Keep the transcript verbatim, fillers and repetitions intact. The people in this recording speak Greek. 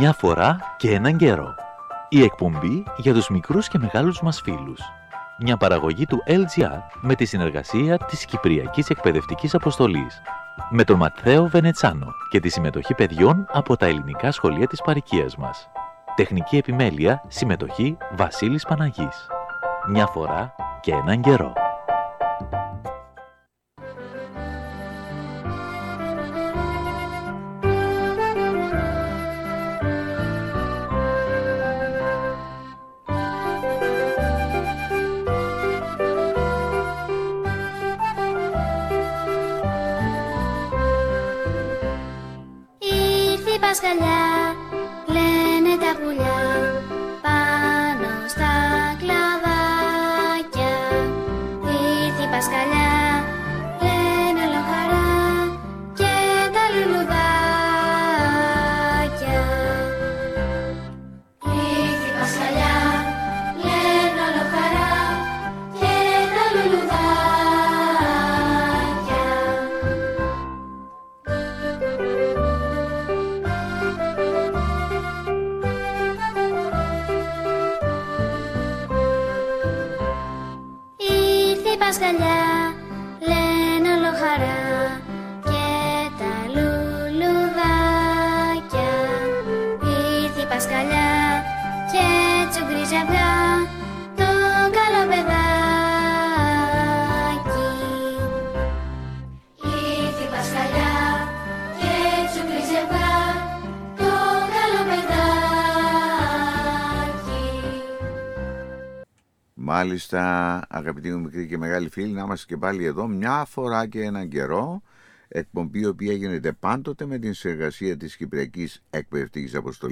Μια φορά και έναν καιρό. Η εκπομπή για τους μικρούς και μεγάλους μας φίλους. Μια παραγωγή του ελ τζι αρ με τη συνεργασία της Κυπριακής Εκπαιδευτικής Αποστολής. Με τον Ματθαίο Βενετσάνο και τη συμμετοχή παιδιών από τα ελληνικά σχολεία της παροικίας μας. Τεχνική επιμέλεια, συμμετοχή Βασίλης Παναγής. Μια φορά και έναν καιρό. Πασχαλιά, λένε τα πουλιά πάνω στα κλαδάκια. Ήρθε η Πασχαλιά, λένε όλο χαρά και τα λουλουδάκια. Ήρθε η Πασχαλιά, λένε όλο χαρά και τα λουλουδάκια. Πασχαλιά, λένε όλο χαρά και τα λουλουδάκια. Ήρθε η Πασχαλιά και τσουγκρίζει αυγά το καλό παιδάκι. Ήρθε η Πασχαλιά και τσουγκρίζει αυγά το καλό παιδάκι. Μάλιστα, αγαπητοί μου μικροί και μεγάλοι φίλοι, να είμαστε και πάλι εδώ μια φορά και έναν καιρό. Εκπομπή η οποία γίνεται πάντοτε με την συνεργασία της Κυπριακής Εκπαιδευτικής Αποστολής.